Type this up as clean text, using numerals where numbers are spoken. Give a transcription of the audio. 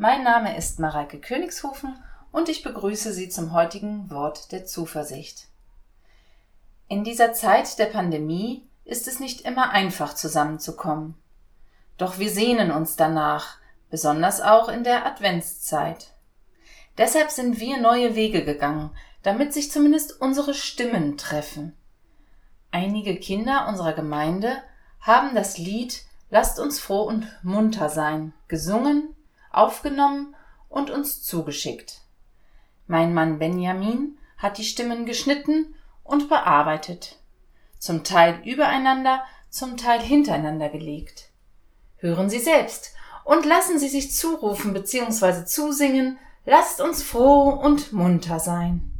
Mein Name ist Mareike Königshofen und ich begrüße Sie zum heutigen Wort der Zuversicht. In dieser Zeit der Pandemie ist es nicht immer einfach zusammenzukommen. Doch wir sehnen uns danach, besonders auch in der Adventszeit. Deshalb sind wir neue Wege gegangen, damit sich zumindest unsere Stimmen treffen. Einige Kinder unserer Gemeinde haben das Lied Lasst uns froh und munter sein gesungen, aufgenommen und uns zugeschickt. Mein Mann Benjamin hat die Stimmen geschnitten und bearbeitet, zum Teil übereinander, zum Teil hintereinander gelegt. Hören Sie selbst und lassen Sie sich zurufen bzw. zusingen, lasst uns froh und munter sein.